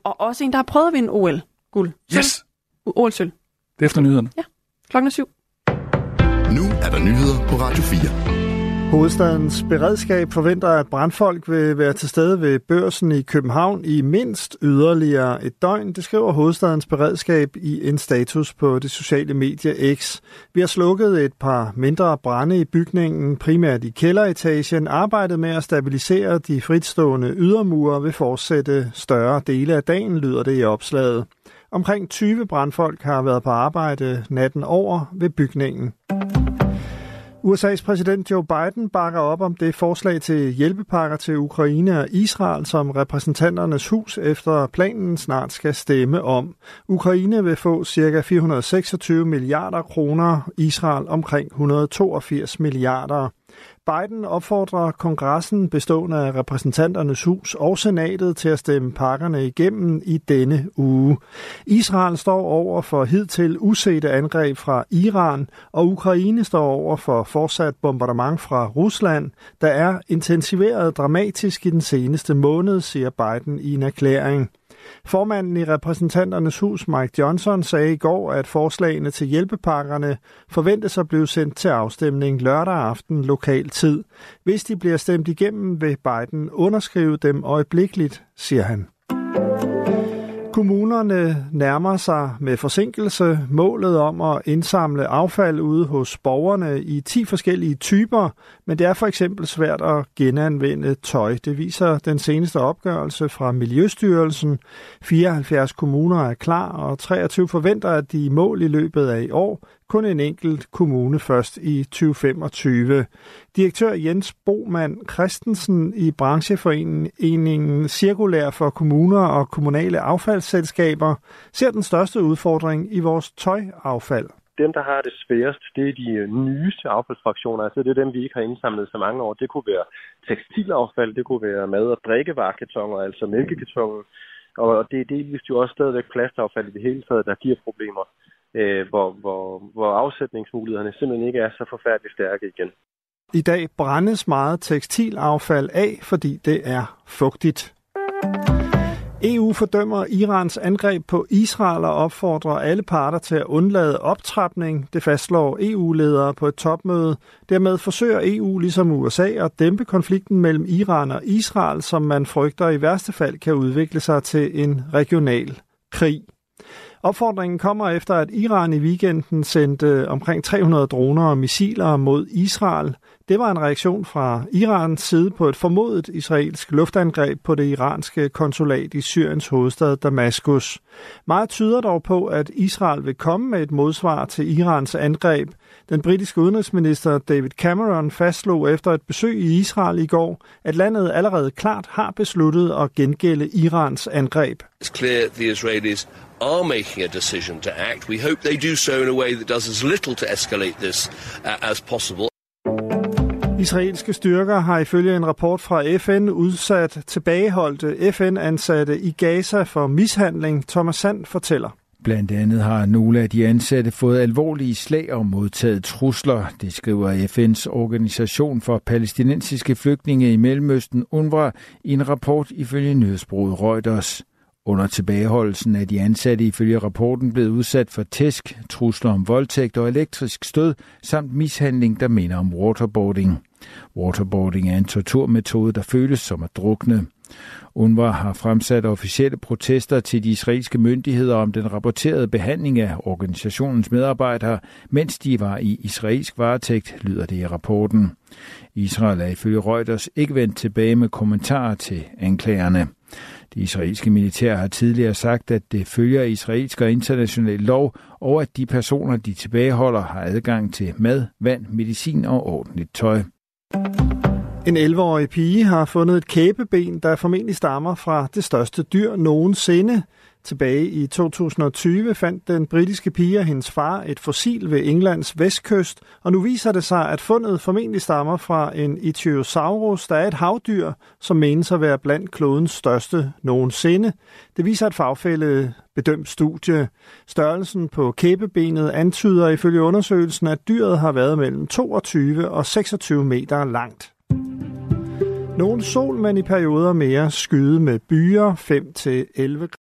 Og også en, der har prøvet at vinde OL-guld. Yes! OL-sølv. Det er efter nyhederne. Ja, 7:00. Nu er der nyheder på Radio 4. Hovedstadens beredskab forventer, at brandfolk vil være til stede ved Børsen i København i mindst yderligere et døgn. Det skriver Hovedstadens beredskab i en status på det sociale medie X. Vi har slukket et par mindre brande i bygningen, primært i kælderetagen. Arbejdet med at stabilisere de fritstående ydermure vil fortsætte større dele af dagen, lyder det i opslaget. Omkring 20 brandfolk har været på arbejde natten over ved bygningen. USA's præsident Joe Biden bakker op om det forslag til hjælpepakker til Ukraine og Israel, som repræsentanternes hus efter planen snart skal stemme om. Ukraine vil få ca. 426 milliarder kroner, Israel omkring 182 milliarder. Biden opfordrer kongressen bestående af repræsentanternes hus og senatet til at stemme pakkerne igennem i denne uge. Israel står over for hidtil usete angreb fra Iran, og Ukraine står over for fortsat bombardement fra Rusland, der er intensiveret dramatisk i den seneste måned, siger Biden i en erklæring. Formanden i repræsentanternes hus, Mike Johnson, sagde i går, at forslagene til hjælpepakkerne forventes at blive sendt til afstemning lørdag aften lokal tid. Hvis de bliver stemt igennem, vil Biden underskrive dem øjeblikkeligt, siger han. Kommunerne nærmer sig med forsinkelse målet om at indsamle affald ude hos borgerne i 10 forskellige typer, men det er for eksempel svært at genanvende tøj. Det viser den seneste opgørelse fra Miljøstyrelsen. 74 kommuner er klar, og 23 forventer, at de er i mål i løbet af i år. Kun en enkelt kommune først i 2025. Direktør Jens Boman Christensen i brancheforeningen Cirkulær for kommuner og kommunale affaldsselskaber ser den største udfordring i vores tøjaffald. Dem, der har det sværest, det er de nyeste affaldsfraktioner. Altså det er dem, vi ikke har indsamlet så mange år. Det kunne være tekstilaffald, det kunne være mad- og drikkevarekartoner, altså mælkekartoner. Og det er delvist jo også stadigvæk plastaffald i det hele taget, der giver problemer. Hvor afsætningsmulighederne simpelthen ikke er så forfærdeligt stærke igen. I dag brændes meget tekstilaffald af, fordi det er fugtigt. EU fordømmer Irans angreb på Israel og opfordrer alle parter til at undlade optrapning. Det fastslår EU-ledere på et topmøde. Dermed forsøger EU ligesom USA at dæmpe konflikten mellem Iran og Israel, som man frygter i værste fald kan udvikle sig til en regional krig. Opfordringen kommer efter, at Iran i weekenden sendte omkring 300 droner og missiler mod Israel. Det var en reaktion fra Irans side på et formodet israelsk luftangreb på det iranske konsulat i Syriens hovedstad Damaskus. Meget tyder dog på, at Israel vil komme med et modsvar til Irans angreb. Den britiske udenrigsminister David Cameron fastslog efter et besøg i Israel i går, at landet allerede klart har besluttet at gengælde Irans angreb. It's clear the Israelis are making a decision to act. We hope they do so in a way that does as little to escalate this as possible. Israelske styrker har ifølge en rapport fra FN udsat tilbageholdte FN-ansatte i Gaza for mishandling. Thomas Sand fortæller. Blandt andet har nogle af de ansatte fået alvorlige slag og modtaget trusler. Det skriver FN's organisation for palæstinensiske flygtninge i Mellemøsten, UNRWA, i en rapport ifølge nyhedsbureauet Reuters. Under tilbageholdelsen af de ansatte ifølge rapporten blevet udsat for tæsk, trusler om voldtægt og elektrisk stød, samt mishandling, der minder om waterboarding. Waterboarding er en torturmetode, der føles som at drukne. UNRWA har fremsat officielle protester til de israelske myndigheder om den rapporterede behandling af organisationens medarbejdere, mens de var i israelsk varetægt, lyder det i rapporten. Israel er ifølge Reuters ikke vendt tilbage med kommentarer til anklagerne. Det israelske militær har tidligere sagt, at det følger israelsk og international lov, og at de personer, de tilbageholder, har adgang til mad, vand, medicin og ordentligt tøj. En 11-årig pige har fundet et kæbeben, der formentlig stammer fra det største dyr nogensinde. Tilbage i 2020 fandt den britiske pige og hendes far et fossil ved Englands vestkyst, og nu viser det sig, at fundet formentlig stammer fra en Ichthyosaurus, der er et havdyr, som menes at være blandt klodens største nogensinde. Det viser et fagfællebedømt studie. Størrelsen på kæbebenet antyder ifølge undersøgelsen, at dyret har været mellem 22 og 26 meter langt. Nogle sol, men i perioder mere skyde med byer 5-11